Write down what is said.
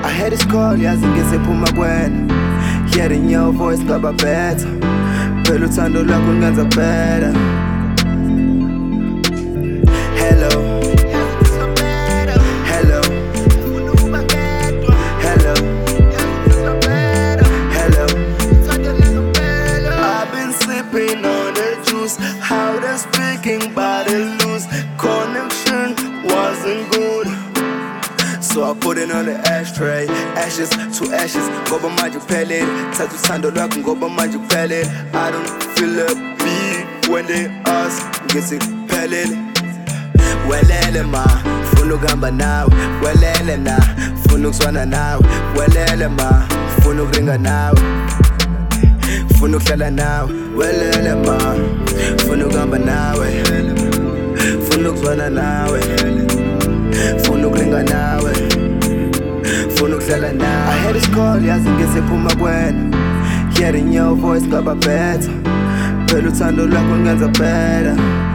I had this call, yazi ngisephuma kwena. Hearing your voice ngaba better. Phela uthando lwakho lungenza better. Hello. Hello. Hello. Hello. I've been sipping on the juice. How they speaking but it's loose. Connection wasn't good, so I put it on the ashtray. Ashes to ashes, ngoba manje kuphelele. Thatha uthando lwakho ngoba manje kuphelele. I don't feel a beat when they ask, ngithi kuphelele. Welele ma, funa ukuhamba nawe. Welele na, funa ukuzwana nawe. Welele ma, funa ukuringa nawe. Funa ukuhlala nawe. Welele ma, funa ukuhamba nawe. Funa ukuzwana nawe. Funa ukuringa nawe. Funa ukuhlala nawe. I had this call, yazi ngisephuma kwena. Hearing your voice ngaba better. Phela uthando lwakho lungenza better.